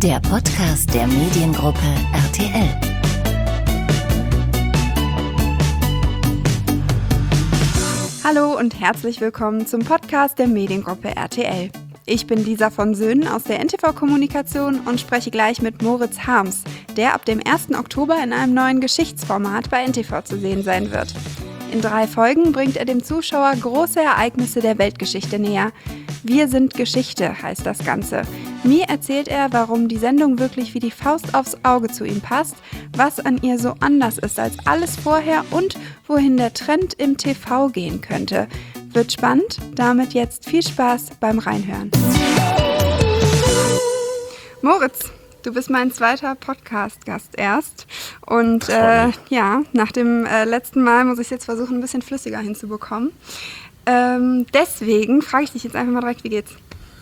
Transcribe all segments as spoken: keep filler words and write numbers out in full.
Der Podcast der Mediengruppe R T L. Hallo und herzlich willkommen zum Podcast der Mediengruppe R T L. Ich bin Lisa von Söhnen aus der N T V-Kommunikation und spreche gleich mit Moritz Harms, der ab dem ersten Oktober in einem neuen Geschichtsformat bei N T V zu sehen sein wird. In drei Folgen bringt er dem Zuschauer große Ereignisse der Weltgeschichte näher. Wir sind Geschichte heißt das Ganze. Mir erzählt er, warum die Sendung wirklich wie die Faust aufs Auge zu ihm passt, was an ihr so anders ist als alles vorher und wohin der Trend im T V gehen könnte. Wird spannend, damit jetzt viel Spaß beim Reinhören. Moritz, du bist mein zweiter Podcast-Gast erst und äh, ja, nach dem äh, letzten Mal muss ich es jetzt versuchen, ein bisschen flüssiger hinzubekommen. Ähm, deswegen frage ich dich jetzt einfach mal direkt, wie geht's?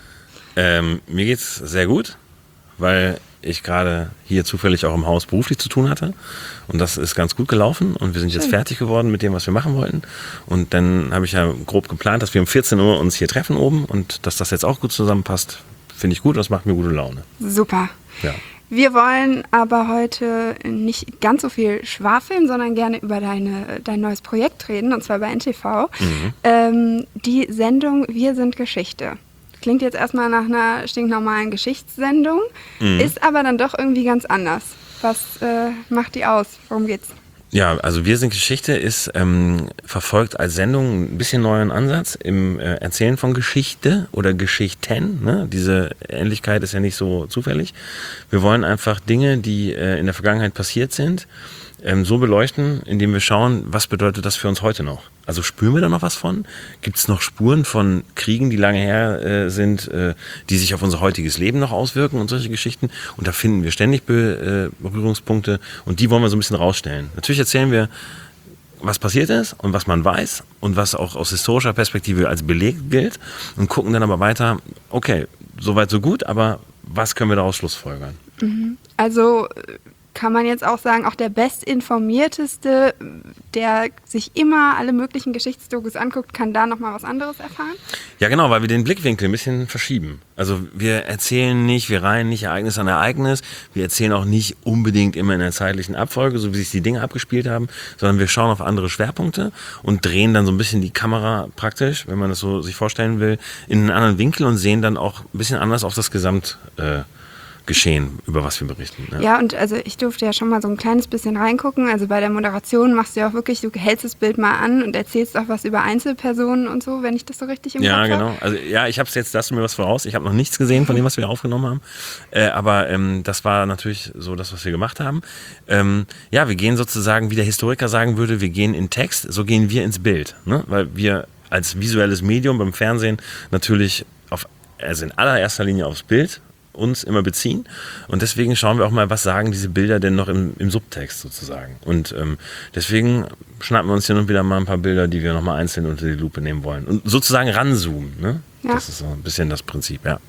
Ähm, mir geht's sehr gut, weil ich gerade hier zufällig auch im Haus beruflich zu tun hatte und das ist ganz gut gelaufen und wir sind jetzt Schön. fertig geworden mit dem, was wir machen wollten und dann habe ich ja grob geplant, dass wir um vierzehn Uhr uns hier treffen oben und dass das jetzt auch gut zusammenpasst, finde ich gut, das macht mir gute Laune. Super. Ja. Wir wollen aber heute nicht ganz so viel schwafeln, sondern gerne über deine, dein neues Projekt reden, und zwar bei N T V. Mhm. Ähm, die Sendung Wir sind Geschichte. Klingt jetzt erstmal nach einer stinknormalen Geschichtssendung, mhm. ist aber dann doch irgendwie ganz anders. Was äh, macht die aus? Worum geht's? Ja, also Wir sind Geschichte ist ähm, verfolgt als Sendung ein bisschen neuen Ansatz im äh, Erzählen von Geschichte oder Geschichten. Ne? Diese Ähnlichkeit ist ja nicht so zufällig. Wir wollen einfach Dinge, die äh, in der Vergangenheit passiert sind, ähm, so beleuchten, indem wir schauen, was bedeutet das für uns heute noch. Also spüren wir da noch was von? Gibt es noch Spuren von Kriegen, die lange her äh, sind, äh, die sich auf unser heutiges Leben noch auswirken und solche Geschichten? Und da finden wir ständig Be- äh, Berührungspunkte und die wollen wir so ein bisschen rausstellen. Natürlich erzählen wir, was passiert ist und was man weiß und was auch aus historischer Perspektive als Beleg gilt und gucken dann aber weiter, okay, soweit so gut, aber was können wir daraus schlussfolgern? Mhm. Also kann man jetzt auch sagen, auch der Bestinformierteste, der sich immer alle möglichen Geschichtsdokus anguckt, kann da nochmal was anderes erfahren? Ja genau, weil wir den Blickwinkel ein bisschen verschieben. Also wir erzählen nicht, wir reihen nicht Ereignis an Ereignis, wir erzählen auch nicht unbedingt immer in einer zeitlichen Abfolge, so wie sich die Dinge abgespielt haben, sondern wir schauen auf andere Schwerpunkte und drehen dann so ein bisschen die Kamera praktisch, wenn man das so sich vorstellen will, in einen anderen Winkel und sehen dann auch ein bisschen anders auf das Gesamt äh, Geschehen, über was wir berichten. Ja. ja, und also ich durfte ja schon mal so ein kleines bisschen reingucken. Also bei der Moderation machst du ja auch wirklich, du hältst das Bild mal an und erzählst auch was über Einzelpersonen und so, wenn ich das so richtig im Kopf habe. Ja, genau. Also ja, ich habe es jetzt, das mir was voraus. Ich habe noch nichts gesehen von dem, was wir aufgenommen haben. Äh, aber ähm, das war natürlich so das, was wir gemacht haben. Ähm, ja, wir gehen sozusagen, wie der Historiker sagen würde, wir gehen in Text, so gehen wir ins Bild. Ne? Weil wir als visuelles Medium beim Fernsehen natürlich auf, also in allererster Linie aufs Bild uns immer beziehen und deswegen schauen wir auch mal, was sagen diese Bilder denn noch im, im Subtext sozusagen und ähm, deswegen schnappen wir uns hier und wieder mal ein paar Bilder, die wir nochmal einzeln unter die Lupe nehmen wollen und sozusagen ranzoomen, ne? Ja. Das ist so ein bisschen das Prinzip, ja.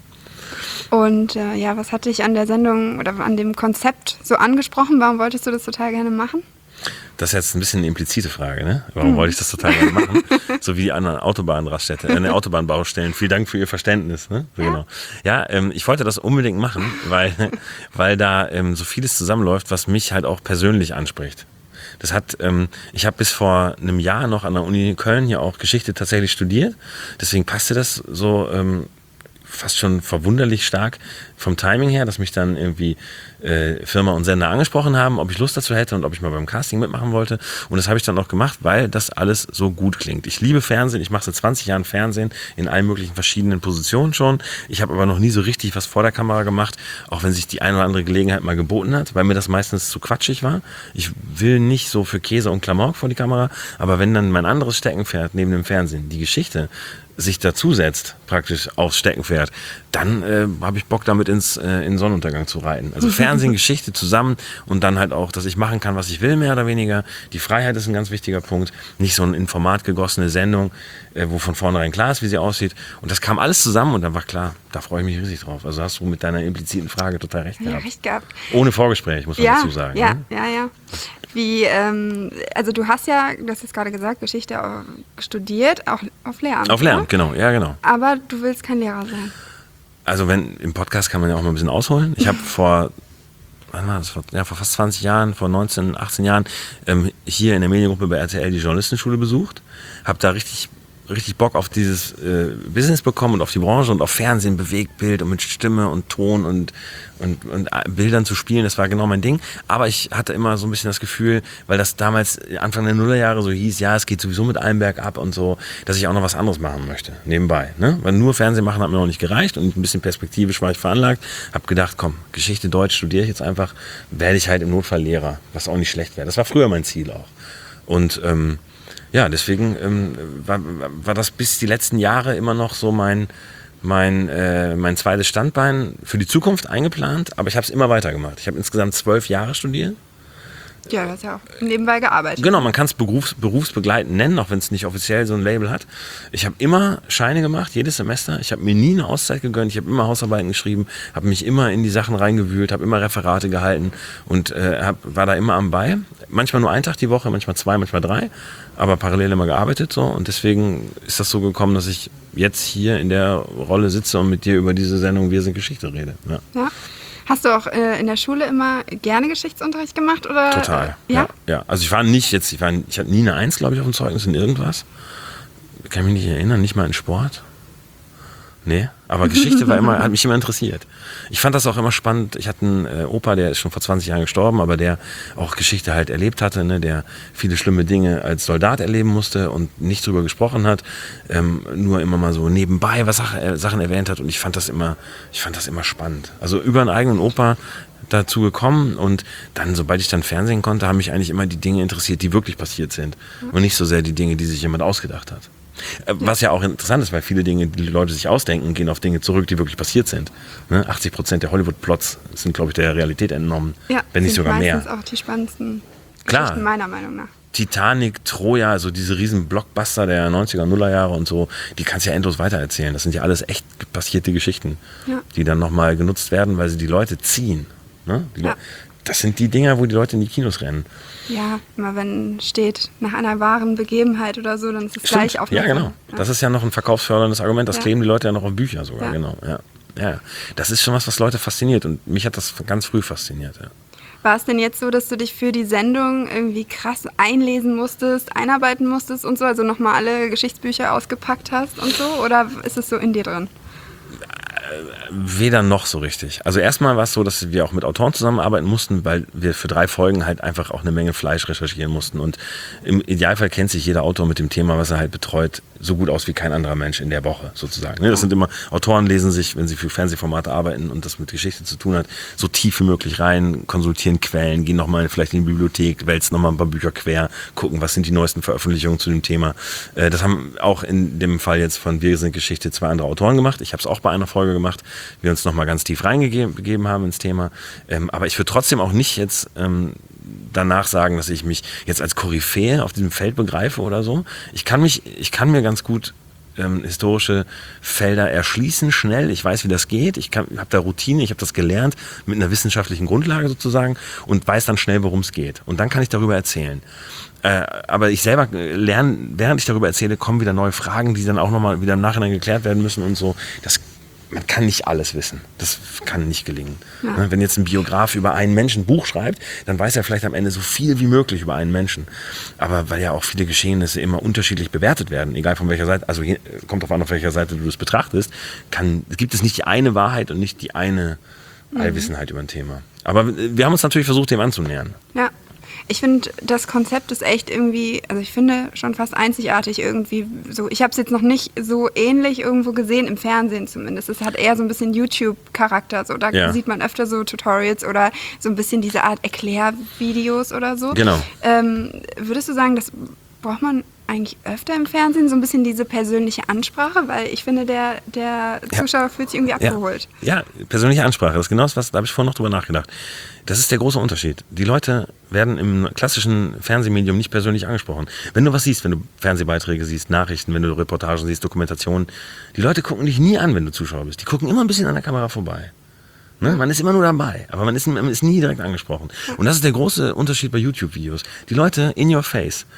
Und äh, ja, was hat dich an der Sendung oder an dem Konzept so angesprochen? Warum wolltest du das total gerne machen? Das ist jetzt ein bisschen eine implizite Frage, ne? Warum hm. wollte ich das total gerne machen? So wie die anderen Autobahnraststätte, äh, ne, Autobahnbaustellen. Vielen Dank für Ihr Verständnis, ne? So, ja, genau. Ja, ähm, ich wollte das unbedingt machen, weil, weil da ähm, so vieles zusammenläuft, was mich halt auch persönlich anspricht. Das hat, ähm, ich habe bis vor einem Jahr noch an der Uni Köln hier auch Geschichte tatsächlich studiert. Deswegen passte das so ähm, fast schon verwunderlich stark vom Timing her, dass mich dann irgendwie äh, Firma und Sender angesprochen haben, ob ich Lust dazu hätte und ob ich mal beim Casting mitmachen wollte. Und das habe ich dann auch gemacht, weil das alles so gut klingt. Ich liebe Fernsehen, ich mache seit zwanzig Jahren Fernsehen in allen möglichen verschiedenen Positionen schon. Ich habe aber noch nie so richtig was vor der Kamera gemacht, auch wenn sich die eine oder andere Gelegenheit mal geboten hat, weil mir das meistens zu quatschig war. Ich will nicht so für Käse und Klamauk vor die Kamera, aber wenn dann mein anderes Steckenpferd neben dem Fernsehen, die Geschichte, sich dazusetzt, praktisch aufs Steckenpferd, dann äh, habe ich Bock damit ins äh, in Sonnenuntergang zu reiten. Also Fernsehen, Geschichte zusammen und dann halt auch, dass ich machen kann, was ich will, mehr oder weniger. Die Freiheit ist ein ganz wichtiger Punkt. Nicht so eine in Format gegossene Sendung, äh, wo von vornherein klar ist, wie sie aussieht. Und das kam alles zusammen und dann war klar, da freue ich mich riesig drauf. Also hast du mit deiner impliziten Frage total recht gehabt. Ja, recht gehabt. Ohne Vorgespräch, muss man ja, dazu sagen. Ja, ne? ja, ja. Wie, ähm, also du hast ja, du hast jetzt gerade gesagt, Geschichte auch studiert, auch auf Lehramt. Auf Lehramt, genau, ja genau. Aber du willst kein Lehrer sein. Also wenn im Podcast kann man ja auch mal ein bisschen ausholen. Ich habe vor, wann war das? Vor, ja, vor fast zwanzig Jahren, vor neunzehn, achtzehn Jahren ähm, hier in der Mediengruppe bei R T L die Journalistenschule besucht. Habe da richtig richtig Bock auf dieses äh, Business bekommen und auf die Branche und auf Fernsehen, Bewegtbild und mit Stimme und Ton und, und, und Bildern zu spielen. Das war genau mein Ding. Aber ich hatte immer so ein bisschen das Gefühl, weil das damals Anfang der Nullerjahre so hieß, ja, es geht sowieso mit allem bergab und so, dass ich auch noch was anderes machen möchte, nebenbei. Ne? Weil nur Fernsehen machen hat mir noch nicht gereicht und ein bisschen perspektivisch war ich veranlagt. Hab gedacht, komm, Geschichte, Deutsch studiere ich jetzt einfach, werde ich halt im Notfall Lehrer, was auch nicht schlecht wäre. Das war früher mein Ziel auch. Und ähm, ja, deswegen ähm, war, war das bis die letzten Jahre immer noch so mein, mein, äh, mein zweites Standbein für die Zukunft eingeplant, aber ich habe es immer weitergemacht. Ich habe insgesamt zwölf Jahre studiert. Ja, du hast ja auch nebenbei gearbeitet. Genau, man kann es berufs, berufsbegleitend nennen, auch wenn es nicht offiziell so ein Label hat. Ich habe immer Scheine gemacht, jedes Semester. Ich habe mir nie eine Auszeit gegönnt. Ich habe immer Hausarbeiten geschrieben, habe mich immer in die Sachen reingewühlt, habe immer Referate gehalten und äh, hab, war da immer am Ball. Manchmal nur einen Tag die Woche, manchmal zwei, manchmal drei, aber parallel immer gearbeitet so. Und deswegen ist das so gekommen, dass ich jetzt hier in der Rolle sitze und mit dir über diese Sendung Wir sind Geschichte rede. Ja. Ja. Hast du auch äh, in der Schule immer gerne Geschichtsunterricht gemacht? Oder? Total. Äh, ja? ja? Ja, also ich war nicht jetzt, ich, war, ich hatte nie eine Eins, glaube ich, auf dem Zeugnis in irgendwas. Ich kann mich nicht erinnern, nicht mal in Sport. Nee, aber Geschichte war immer, hat mich immer interessiert. Ich fand das auch immer spannend. Ich hatte einen äh, Opa, der ist schon vor zwanzig Jahren gestorben, aber der auch Geschichte halt erlebt hatte, ne, der viele schlimme Dinge als Soldat erleben musste und nicht drüber gesprochen hat, ähm, nur immer mal so nebenbei was Sache, äh, Sachen erwähnt hat und ich fand das immer, ich fand das immer spannend. Also über einen eigenen Opa dazu gekommen und dann, sobald ich dann Fernsehen konnte, haben mich eigentlich immer die Dinge interessiert, die wirklich passiert sind und nicht so sehr die Dinge, die sich jemand ausgedacht hat. Was ja auch interessant ist, weil viele Dinge, die, die Leute sich ausdenken, gehen auf Dinge zurück, die wirklich passiert sind. Ne? achtzig Prozent der Hollywood-Plots sind, glaube ich, der Realität entnommen, ja, wenn nicht sogar mehr. Das sind meistens auch die spannendsten Klar. Geschichten meiner Meinung nach. Titanic, Troja, also diese riesen Blockbuster der neunziger, Nullerjahre und so, die kannst du ja endlos weitererzählen. Das sind ja alles echt passierte Geschichten, ja. die dann nochmal genutzt werden, weil sie die Leute ziehen. Ne? Die ja. Le- das sind die Dinger, wo die Leute in die Kinos rennen. Ja, immer wenn steht nach einer wahren Begebenheit oder so, dann ist es gleich auf. Ja, genau. Ja. Das ist ja noch ein verkaufsförderndes Argument. Das ja. kleben die Leute ja noch auf Bücher sogar. Ja. Genau. Ja. Ja. Das ist schon was, was Leute fasziniert. Und mich hat das ganz früh fasziniert. Ja. War es denn jetzt so, dass du dich für die Sendung irgendwie krass einlesen musstest, einarbeiten musstest und so? Also nochmal alle Geschichtsbücher ausgepackt hast und so? Oder ist es so in dir drin? Weder noch so richtig. Also erstmal war es so, dass wir auch mit Autoren zusammenarbeiten mussten, weil wir für drei Folgen halt einfach auch eine Menge Fleisch recherchieren mussten. Und im Idealfall kennt sich jeder Autor mit dem Thema, was er halt betreut, so gut aus wie kein anderer Mensch in der Woche sozusagen. Das sind immer, Autoren lesen sich, wenn sie für Fernsehformate arbeiten und das mit Geschichte zu tun hat, so tief wie möglich rein, konsultieren Quellen, gehen nochmal vielleicht in die Bibliothek, wälzen nochmal ein paar Bücher quer, gucken, was sind die neuesten Veröffentlichungen zu dem Thema. Das haben auch in dem Fall jetzt von Wir sind Geschichte zwei andere Autoren gemacht. Ich habe es auch bei einer Folge gemacht. Wir uns nochmal ganz tief reingegeben haben ins Thema. Ähm, aber ich würde trotzdem auch nicht jetzt ähm, danach sagen, dass ich mich jetzt als Koryphäe auf diesem Feld begreife oder so. Ich kann mich, ich kann mir ganz gut ähm, historische Felder erschließen, schnell. Ich weiß, wie das geht. Ich habe da Routine, ich habe das gelernt mit einer wissenschaftlichen Grundlage sozusagen und weiß dann schnell, worum es geht. Und dann kann ich darüber erzählen. Äh, aber ich selber lerne, während ich darüber erzähle, kommen wieder neue Fragen, die dann auch nochmal wieder im Nachhinein geklärt werden müssen und so. Das Man kann nicht alles wissen. Das kann nicht gelingen. Ja. Wenn jetzt ein Biograf über einen Menschen ein Buch schreibt, dann weiß er vielleicht am Ende so viel wie möglich über einen Menschen. Aber weil ja auch viele Geschehnisse immer unterschiedlich bewertet werden, egal von welcher Seite, also kommt drauf an, auf welcher Seite du es betrachtest, kann, gibt es nicht die eine Wahrheit und nicht die eine Allwissenheit mhm. über ein Thema. Aber wir haben uns natürlich versucht, dem anzunähern. Ja. Ich finde, das Konzept ist echt irgendwie, also ich finde schon fast einzigartig irgendwie so. Ich habe es jetzt noch nicht so ähnlich irgendwo gesehen, im Fernsehen zumindest. Es hat eher so ein bisschen YouTube-Charakter. So. Da ja. sieht man öfter so Tutorials oder so ein bisschen diese Art Erklärvideos oder so. Genau. Ähm, würdest du sagen, das braucht man eigentlich öfter im Fernsehen, so ein bisschen diese persönliche Ansprache? Weil ich finde, der, der Zuschauer ja. fühlt sich irgendwie abgeholt. Ja. ja, persönliche Ansprache, das ist genau das, da habe ich vorhin noch drüber nachgedacht. Das ist der große Unterschied. Die Leute werden im klassischen Fernsehmedium nicht persönlich angesprochen. Wenn du was siehst, wenn du Fernsehbeiträge siehst, Nachrichten, wenn du Reportagen siehst, Dokumentationen, die Leute gucken dich nie an, wenn du Zuschauer bist. Die gucken immer ein bisschen an der Kamera vorbei. Ne? Man ist immer nur dabei, aber man ist, man ist nie direkt angesprochen. Und das ist der große Unterschied bei YouTube-Videos. Die Leute in your face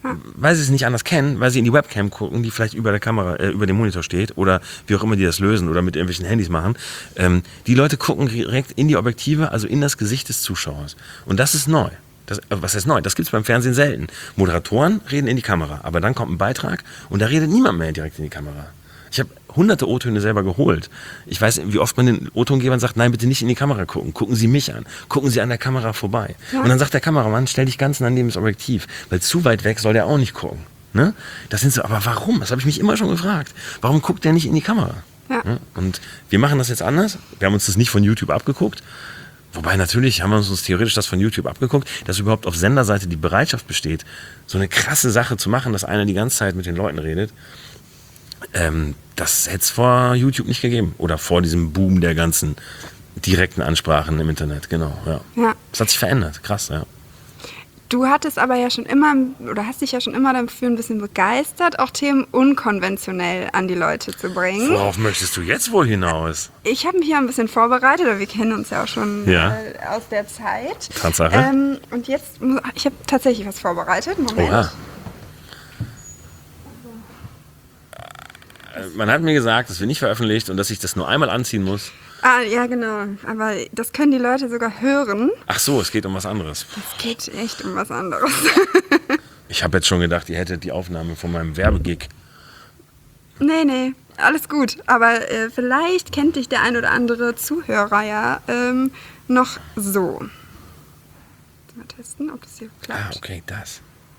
Ja. Weil sie es nicht anders kennen, weil sie in die Webcam gucken, die vielleicht über der Kamera, äh, über dem Monitor steht oder wie auch immer die das lösen oder mit irgendwelchen Handys machen. Ähm, die Leute gucken direkt in die Objektive, also in das Gesicht des Zuschauers. Und das ist neu. Das, was heißt neu? Das gibt es beim Fernsehen selten. Moderatoren reden in die Kamera, aber dann kommt ein Beitrag und da redet niemand mehr direkt in die Kamera. Ich habe hunderte O-Töne selber geholt. Ich weiß, wie oft man den O-Tongebern sagt, nein, bitte nicht in die Kamera gucken. Gucken Sie mich an. Gucken Sie an der Kamera vorbei. Ja. Und dann sagt der Kameramann, stell dich ganz nah neben das Objektiv, weil zu weit weg soll der auch nicht gucken. Ne? Das sind so, aber warum? Das habe ich mich immer schon gefragt. Warum guckt der nicht in die Kamera? Ja. Ne? Und wir machen das jetzt anders. Wir haben uns das nicht von YouTube abgeguckt. Wobei natürlich haben wir uns theoretisch das von YouTube abgeguckt, dass überhaupt auf Senderseite die Bereitschaft besteht, so eine krasse Sache zu machen, dass einer die ganze Zeit mit den Leuten redet. Ähm, das hätte es vor YouTube nicht gegeben. Oder vor diesem Boom der ganzen direkten Ansprachen im Internet. Genau, ja. Ja. Das hat sich verändert. Krass, ja. Du hattest aber ja schon immer, oder hast dich ja schon immer dafür ein bisschen begeistert, auch Themen unkonventionell an die Leute zu bringen. Worauf möchtest du jetzt wohl hinaus? Ich habe mich ja ein bisschen vorbereitet, aber wir kennen uns ja auch schon ja. äh, aus der Zeit. Tatsache. Ähm, und jetzt, ich habe tatsächlich was vorbereitet. Moment. Oha. Man hat mir gesagt, das wird nicht veröffentlicht und dass ich das nur einmal anziehen muss. Ah, ja, genau. Aber das können die Leute sogar hören. Ach so, es geht um was anderes. Es geht echt um was anderes. Ich habe jetzt schon gedacht, ihr hättet die Aufnahme von meinem Werbegig. Nee, nee, alles gut. Aber äh, vielleicht kennt dich der ein oder andere Zuhörer ja ähm, noch so. Mal testen, ob das hier klappt. Ah, okay, das.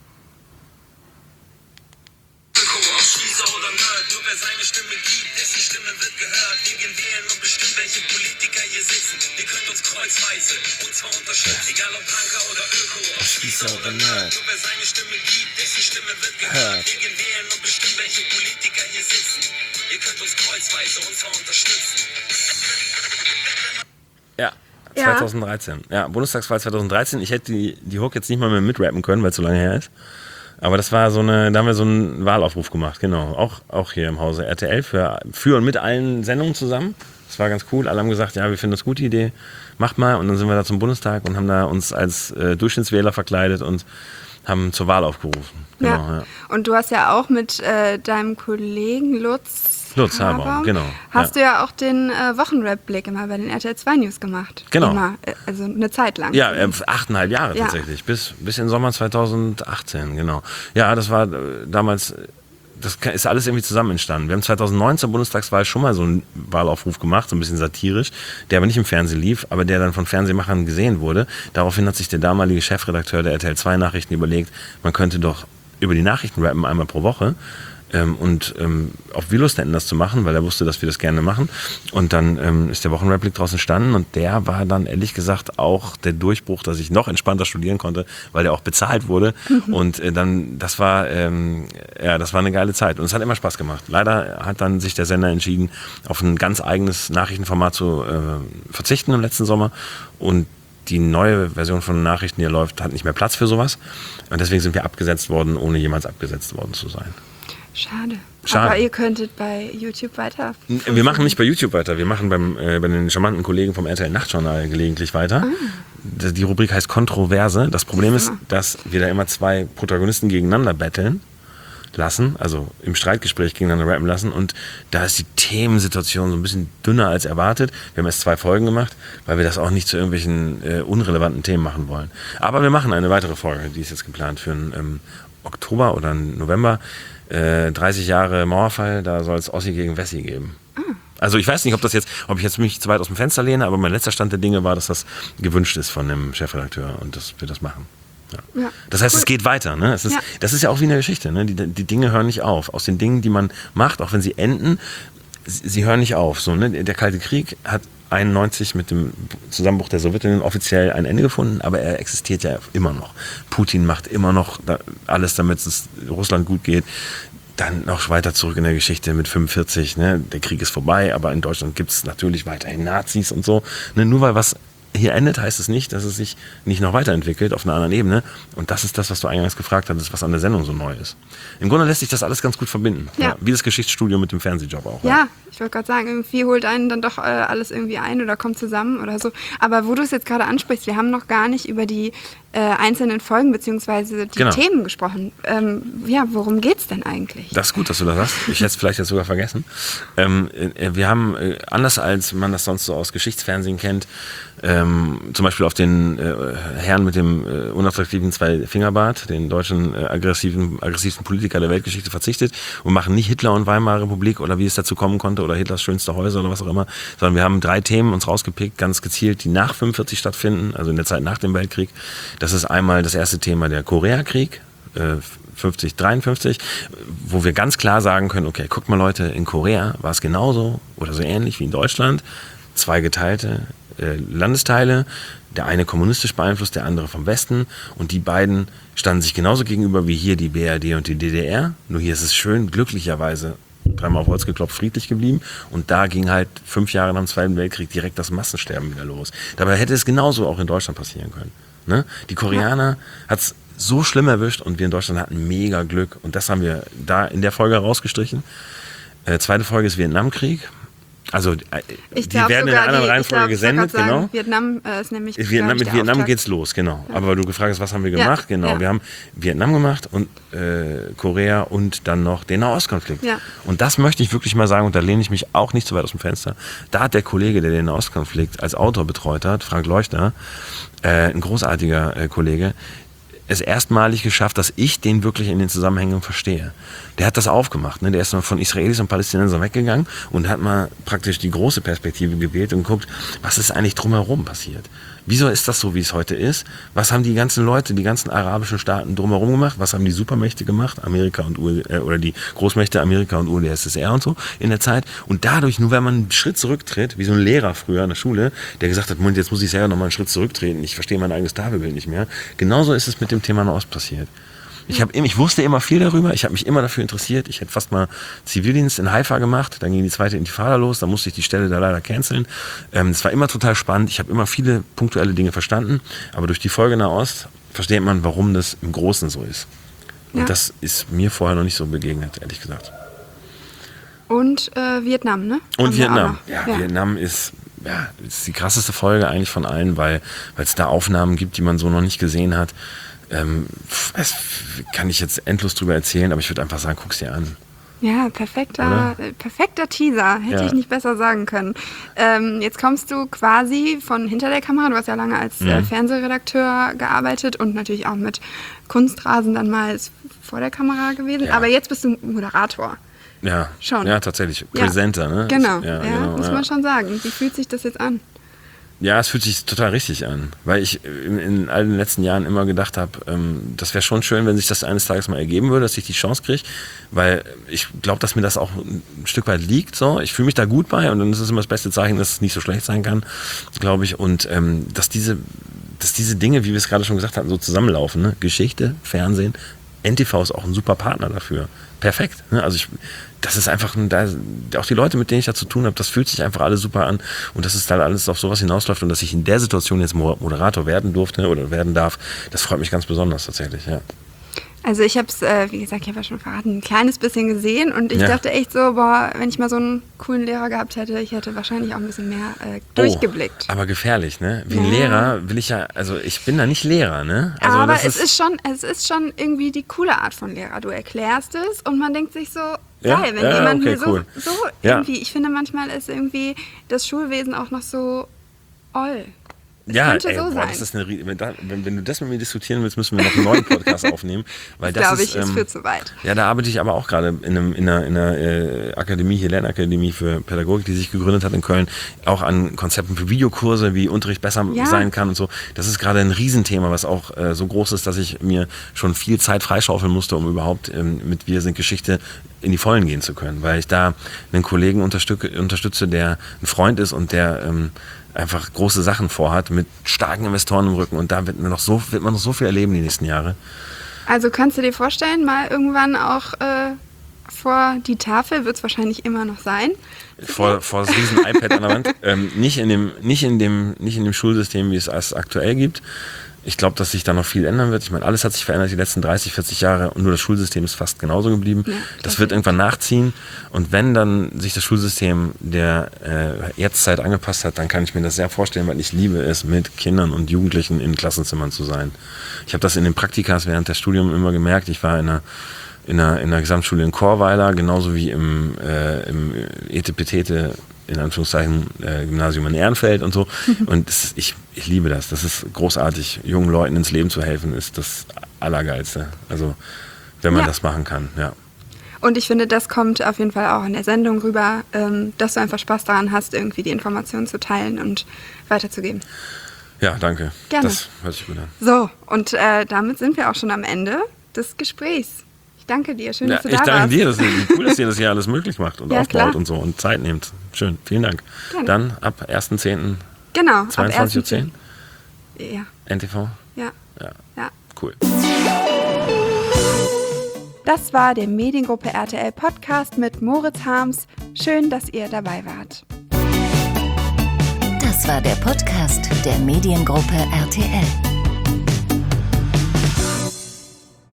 Oder Nerd, nur wer seine Stimme gibt, dessen Stimme wird gehört. Wir gehen wählen und bestimmen, welche Politiker hier sitzen. Ihr könnt uns kreuzweise und zwar unterstützen, egal ob Punker oder Öko, ob Spießer oder Nerd. Nur wer seine Stimme gibt, dessen Stimme wird gehört. Wir gehen wählen und bestimmen, welche Politiker hier sitzen. Ihr könnt uns kreuzweise und zwar unterstützen. Ja. zweitausenddreizehn. Ja, Bundestagswahl zweitausenddreizehn. Ich hätte die, die Hook jetzt nicht mal mehr mitrappen können, weil es so lange her ist. Aber das war so eine, da haben wir so einen Wahlaufruf gemacht, genau. Auch, auch hier im Hause R T L für, für und mit allen Sendungen zusammen. Das war ganz cool. Alle haben gesagt, ja, wir finden das eine gute Idee, macht mal. Und dann sind wir da zum Bundestag und haben da uns als äh, Durchschnittswähler verkleidet und haben zur Wahl aufgerufen. Genau, ja. Ja. Und du hast ja auch mit äh, deinem Kollegen Lutz Lutz Haberbaum, genau. Hast ja. du ja auch den äh, Wochenrap-Blick immer bei den R T L zwei News gemacht. Genau. Immer, äh, also eine Zeit lang. Ja, äh, achteinhalb Jahre ja. tatsächlich, bis, bis in Sommer zweitausendachtzehn, genau. Ja, das war äh, damals, das ist alles irgendwie zusammen entstanden. Wir haben zweitausendneun zur Bundestagswahl schon mal so einen Wahlaufruf gemacht, so ein bisschen satirisch, der aber nicht im Fernsehen lief, aber der dann von Fernsehmachern gesehen wurde. Daraufhin hat sich der damalige Chefredakteur der R T L zwei Nachrichten überlegt, man könnte doch über die Nachrichten rappen einmal pro Woche. Ähm, und ähm, auf wir Lust hätten das zu machen, weil er wusste, dass wir das gerne machen. Und dann ähm, ist der Wochenreplik draus entstanden und der war dann ehrlich gesagt auch der Durchbruch, dass ich noch entspannter studieren konnte, weil der auch bezahlt wurde. Mhm. Und äh, dann, das war, ähm, ja, das war eine geile Zeit und es hat immer Spaß gemacht. Leider hat dann sich der Sender entschieden, auf ein ganz eigenes Nachrichtenformat zu äh, verzichten im letzten Sommer und die neue Version von Nachrichten, die läuft, hat nicht mehr Platz für sowas. Und deswegen sind wir abgesetzt worden, ohne jemals abgesetzt worden zu sein. Schade. Schade. Aber ihr könntet bei YouTube weiter. Wir machen nicht bei YouTube weiter, wir machen beim, äh, bei den charmanten Kollegen vom R T L Nachtjournal gelegentlich weiter. Ah. Die Rubrik heißt Kontroverse. Das Problem ist, dass wir da immer zwei Protagonisten gegeneinander battlen lassen, also im Streitgespräch gegeneinander rappen lassen und da ist die Themensituation so ein bisschen dünner als erwartet. Wir haben erst zwei Folgen gemacht, weil wir das auch nicht zu irgendwelchen äh, unrelevanten Themen machen wollen. Aber wir machen eine weitere Folge, die ist jetzt geplant für einen ähm, Oktober oder einen November. Äh, dreißig Jahre Mauerfall, da soll es Ossi gegen Wessi geben. Ah. Also ich weiß nicht, ob das jetzt, ob ich jetzt mich zu weit aus dem Fenster lehne, aber mein letzter Stand der Dinge war, dass das gewünscht ist von dem Chefredakteur und dass wir das machen. Ja. Ja, das heißt, cool. Es geht weiter. Ne? Es ist, ja. Das ist ja auch wie eine Geschichte. Ne? Die, die Dinge hören nicht auf. Aus den Dingen, die man macht, auch wenn sie enden, sie, sie hören nicht auf. So, ne? Der Kalte Krieg hat einundneunzig mit dem Zusammenbruch der Sowjetunion offiziell ein Ende gefunden, aber er existiert ja immer noch. Putin macht immer noch alles, damit es Russland gut geht. Dann noch weiter zurück in der Geschichte mit fünfundvierzig, ne? Der Krieg ist vorbei, aber in Deutschland gibt es natürlich weiterhin Nazis und so. Ne? Nur weil was hier endet, heißt es nicht, dass es sich nicht noch weiterentwickelt auf einer anderen Ebene. Und das ist das, was du eingangs gefragt hattest, was an der Sendung so neu ist. Im Grunde lässt sich das alles ganz gut verbinden. Ja. Ja, wie das Geschichtsstudium mit dem Fernsehjob auch. Ja, ja. Ich wollte gerade sagen, irgendwie holt einen dann doch äh, alles irgendwie ein oder kommt zusammen oder so. Aber wo du es jetzt gerade ansprichst, wir haben noch gar nicht über die äh, einzelnen Folgen bzw. die Genau. Themen gesprochen. Ähm, ja, worum geht's denn eigentlich? Das ist gut, dass du das sagst. Ich hätte es vielleicht jetzt sogar vergessen. Ähm, äh, wir haben, äh, anders als man das sonst so aus Geschichtsfernsehen kennt, ähm, zum Beispiel auf den äh, Herrn mit dem äh, unattraktiven Zwei-Fingerbart, den deutschen äh, aggressiven, aggressivsten Politiker der Weltgeschichte, verzichtet und machen nicht Hitler und Weimarer Republik oder wie es dazu kommen konnte oder Hitlers schönste Häuser oder was auch immer, sondern wir haben drei Themen uns rausgepickt, ganz gezielt, die nach fünfundvierzig stattfinden, also in der Zeit nach dem Weltkrieg. Das ist einmal das erste Thema, der Koreakrieg, äh, fünfzig, dreiundfünfzig, wo wir ganz klar sagen können, okay, guckt mal Leute, in Korea war es genauso oder so ähnlich wie in Deutschland, zwei geteilte äh, Landesteile, der eine kommunistisch beeinflusst, der andere vom Westen und die beiden standen sich genauso gegenüber wie hier die B R D und die D D R, nur hier ist es schön, glücklicherweise dreimal auf Holz geklopft, friedlich geblieben und da ging halt fünf Jahre nach dem Zweiten Weltkrieg direkt das Massensterben wieder los. Dabei hätte es genauso auch in Deutschland passieren können. Ne? Die Koreaner hat es so schlimm erwischt und wir in Deutschland hatten mega Glück und das haben wir da in der Folge rausgestrichen. Äh, zweite Folge ist Vietnamkrieg. Also Ich die werden in einer anderen die, Reihenfolge glaub, gesendet, sagen, genau. Vietnam äh, ist nämlich Vietnam, mit der Vietnam Auftakt. geht's los, genau. Ja. Aber weil du gefragt hast, was haben wir gemacht? Ja, Genau, ja. wir haben Vietnam gemacht und äh, Korea und dann noch den Nahostkonflikt. Ja. Und das möchte ich wirklich mal sagen, und da lehne ich mich auch nicht so weit aus dem Fenster. Da hat der Kollege, der den Nahostkonflikt als Autor betreut hat, Frank Leuchter, äh, ein großartiger äh, Kollege, es erstmalig geschafft, dass ich den wirklich in den Zusammenhängen verstehe. Der hat das aufgemacht. Ne? Der ist von Israelis und Palästinensern weggegangen und hat mal praktisch die große Perspektive gewählt und geguckt, was ist eigentlich drumherum passiert. Wieso ist das so, wie es heute ist? Was haben die ganzen Leute, die ganzen arabischen Staaten drumherum gemacht? Was haben die Supermächte gemacht? Amerika und U äh, oder die Großmächte Amerika und U d S S R und so in der Zeit. Und dadurch, nur wenn man einen Schritt zurücktritt, wie so ein Lehrer früher in der Schule, der gesagt hat, Moment, jetzt muss ich selber noch mal einen Schritt zurücktreten, ich verstehe mein eigenes Tafelbild nicht mehr. Genauso ist es mit dem Thema Nahost passiert. Ich, hab, ich wusste immer viel darüber, ich habe mich immer dafür interessiert. Ich hätte fast mal Zivildienst in Haifa gemacht, dann ging die zweite Intifada los, dann musste ich die Stelle da leider canceln. Ähm, es war immer total spannend, ich habe immer viele punktuelle Dinge verstanden, aber durch die Folge Nahost versteht man, warum das im Großen so ist. Und Ja. das ist mir vorher noch nicht so begegnet, ehrlich gesagt. Und äh, Vietnam, ne? Und Haben wir auch Vietnam. noch. Ja, Ja. Vietnam ist, ja, ist die krasseste Folge eigentlich von allen, weil es da Aufnahmen gibt, die man so noch nicht gesehen hat. Ähm, das kann ich jetzt endlos drüber erzählen, aber ich würde einfach sagen, guck's dir an. Ja, perfekter, äh, perfekter Teaser. Hätte Ja. ich nicht besser sagen können. Ähm, jetzt kommst du quasi von hinter der Kamera. Du hast ja lange als äh, Mhm. Fernsehredakteur gearbeitet und natürlich auch mit Kunstrasen dann mal vor der Kamera gewesen. Ja. Aber jetzt bist du Moderator. Ja, Schon. ja, tatsächlich. Ja. Präsenter, ne? Genau, Ja, ja, genau, muss ja. man schon sagen. Wie fühlt sich das jetzt an? Ja, es fühlt sich total richtig an, weil ich in, in all den letzten Jahren immer gedacht habe, ähm, das wäre schon schön, wenn sich das eines Tages mal ergeben würde, dass ich die Chance kriege, weil ich glaube, dass mir das auch ein Stück weit liegt. So. Ich fühle mich da gut bei und dann ist es immer das beste Zeichen, dass es nicht so schlecht sein kann, glaube ich. Und ähm, dass, diese, dass diese Dinge, wie wir es gerade schon gesagt hatten, so zusammenlaufen. Ne? Geschichte, Fernsehen, N T V ist auch ein super Partner dafür. Perfekt. Ne? Also ich, das ist einfach, ein, da, auch die Leute, mit denen ich da zu tun habe, das fühlt sich einfach alles super an und dass es da alles auf sowas hinausläuft und dass ich in der Situation jetzt Moderator werden durfte oder werden darf, das freut mich ganz besonders tatsächlich, ja. Also ich habe es, äh, wie gesagt, ich habe ja schon verraten, ein kleines bisschen gesehen und ich Ja. dachte echt so, boah, wenn ich mal so einen coolen Lehrer gehabt hätte, ich hätte wahrscheinlich auch ein bisschen mehr äh, durchgeblickt. Oh, aber gefährlich, ne? Wie ein Ja. Lehrer will ich ja, also ich bin da nicht Lehrer, ne? Also Aber das es ist schon, es ist schon irgendwie die coole Art von Lehrer. Du erklärst es und man denkt sich so, Ja? geil, wenn Ja, jemand okay, mir so, cool. so Ja. irgendwie, ich finde manchmal ist irgendwie das Schulwesen auch noch so oll. Es ja, könnte ey, so boah, sein. das ist eine, Rie- wenn, da, wenn, wenn du das mit mir diskutieren willst, müssen wir noch einen neuen Podcast aufnehmen. Weil das Glaube ist, ich, ist ähm, für zu weit. Ja, da arbeite ich aber auch gerade in, einem, in einer, in einer äh, Akademie, hier Lernakademie für Pädagogik, die sich gegründet hat in Köln, auch an Konzepten für Videokurse, wie Unterricht besser Ja. sein kann und so. Das ist gerade ein Riesenthema, was auch äh, so groß ist, dass ich mir schon viel Zeit freischaufeln musste, um überhaupt ähm, mit Wir sind Geschichte in die Vollen gehen zu können. Weil ich da einen Kollegen unterstütze, unterstütze der ein Freund ist und der ähm, einfach große Sachen vorhat, mit starken Investoren im Rücken und da wird man noch so, wird man noch so viel erleben die nächsten Jahre. Also kannst du dir vorstellen, mal irgendwann auch äh, vor die Tafel, wird es wahrscheinlich immer noch sein. Vor, vor das riesen iPad an der Wand. Ähm, nicht, in dem, nicht, in dem, nicht in dem Schulsystem, wie es es aktuell gibt. Ich glaube, dass sich da noch viel ändern wird. Ich meine, alles hat sich verändert die letzten dreißig, vierzig Jahre und nur das Schulsystem ist fast genauso geblieben. Ja, das wird irgendwann nachziehen und wenn dann sich das Schulsystem der äh, Jetztzeit angepasst hat, dann kann ich mir das sehr vorstellen, weil ich liebe es, mit Kindern und Jugendlichen in Klassenzimmern zu sein. Ich habe das in den Praktikas während des Studiums immer gemerkt. Ich war in einer in einer, in einer Gesamtschule in Chorweiler, genauso wie im, äh, im Etepetete, in Anführungszeichen, äh, Gymnasium in Ehrenfeld und so. Und das ist, ich, ich liebe das. Das ist großartig. Jungen Leuten ins Leben zu helfen, ist das Allergeilste. Also, wenn man ja. das machen kann, ja. Und ich finde, das kommt auf jeden Fall auch in der Sendung rüber, ähm, dass du einfach Spaß daran hast, irgendwie die Informationen zu teilen und weiterzugeben. Ja, danke. Gerne. Das hört sich gut an. So, und äh, damit sind wir auch schon am Ende des Gesprächs. Ich danke dir. Schön, ja, dass du da ich danke warst. dir. Das ist cool, dass ihr das hier alles möglich macht und ja, aufbaut klar. und so und Zeit nehmt. Schön, vielen Dank. Gerne. Dann ab ersten zehnten Genau, zweiundzwanzig Uhr zehn Ja. N T V? Ja. Ja. ja. Cool. Das war der Mediengruppe R T L Podcast mit Moritz Harms. Schön, dass ihr dabei wart. Das war der Podcast der Mediengruppe R T L.